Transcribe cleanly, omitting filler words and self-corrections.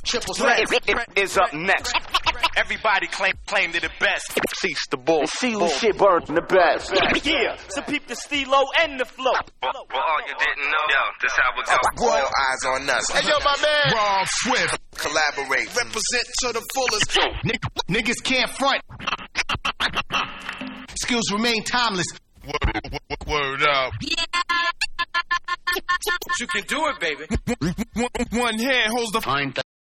Triple threat is up next. Everybody claim they're the best. Cease the bull. See who shit burn the best. Yeah, so peep the stilo and the flow. Well, all you didn't know, yo, this how it goes. All eyes on us. Hey, yo, my man. Rob Swift. Collaborate. Represent to the fullest. Niggas can't front. Skills remain timeless. Word up. You can do it, baby. One hand holds the